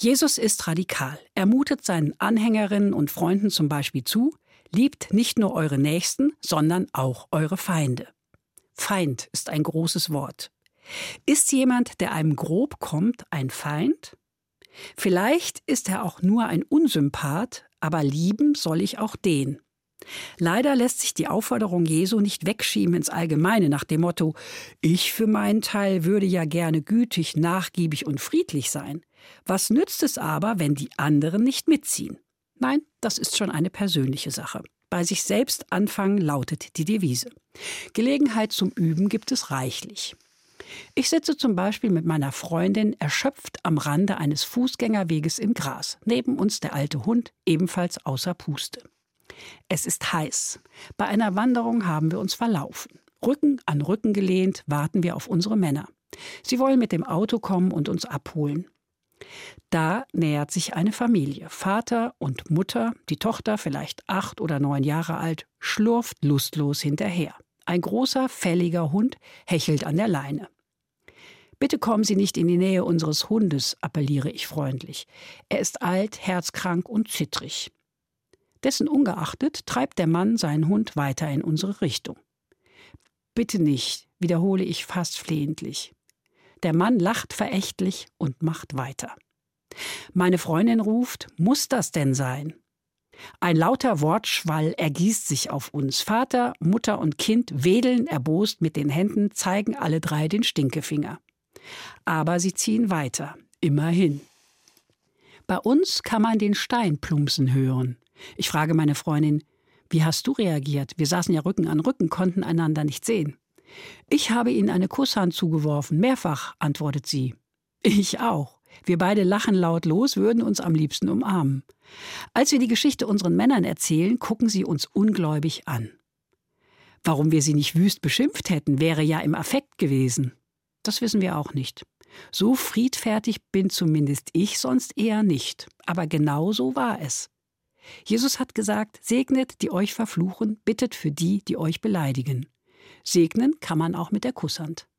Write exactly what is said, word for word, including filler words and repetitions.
Jesus ist radikal. Er mutet seinen Anhängerinnen und Freunden zum Beispiel zu: Liebt nicht nur eure Nächsten, sondern auch eure Feinde. Feind ist ein großes Wort. Ist jemand, der einem grob kommt, ein Feind? Vielleicht ist er auch nur ein Unsympath, aber lieben soll ich auch den. Leider lässt sich die Aufforderung Jesu nicht wegschieben ins Allgemeine nach dem Motto: Ich für meinen Teil würde ja gerne gütig, nachgiebig und friedlich sein. Was nützt es aber, wenn die anderen nicht mitziehen? Nein, das ist schon eine persönliche Sache. Bei sich selbst anfangen lautet die Devise. Gelegenheit zum Üben gibt es reichlich. Ich sitze zum Beispiel mit meiner Freundin erschöpft am Rande eines Fußgängerweges im Gras. Neben uns der alte Hund, ebenfalls außer Puste. Es ist heiß. Bei einer Wanderung haben wir uns verlaufen. Rücken an Rücken gelehnt warten wir auf unsere Männer. Sie wollen mit dem Auto kommen und uns abholen. Da nähert sich eine Familie. Vater und Mutter, die Tochter, vielleicht acht oder neun Jahre alt, schlurft lustlos hinterher. Ein großer, fälliger Hund hechelt an der Leine. »Bitte kommen Sie nicht in die Nähe unseres Hundes«, appelliere ich freundlich. Er ist alt, herzkrank und zittrig. Dessen ungeachtet treibt der Mann seinen Hund weiter in unsere Richtung. »Bitte nicht«, wiederhole ich fast flehentlich. Der Mann lacht verächtlich und macht weiter. Meine Freundin ruft: »Muss das denn sein?« Ein lauter Wortschwall ergießt sich auf uns. Vater, Mutter und Kind wedeln erbost mit den Händen, zeigen alle drei den Stinkefinger. Aber sie ziehen weiter, immerhin. Bei uns kann man den Stein plumpsen hören. Ich frage meine Freundin: »Wie hast du reagiert? Wir saßen ja Rücken an Rücken, konnten einander nicht sehen.« »Ich habe ihnen eine Kusshand zugeworfen, mehrfach«, antwortet sie. »Ich auch. Wir beide lachen laut los, würden uns am liebsten umarmen.« Als wir die Geschichte unseren Männern erzählen, gucken sie uns ungläubig an. Warum wir sie nicht wüst beschimpft hätten, wäre ja im Affekt gewesen. Das wissen wir auch nicht. So friedfertig bin zumindest ich sonst eher nicht. Aber genau so war es. Jesus hat gesagt: Segnet, die euch verfluchen, bittet für die, die euch beleidigen. Segnen kann man auch mit der Kusshand.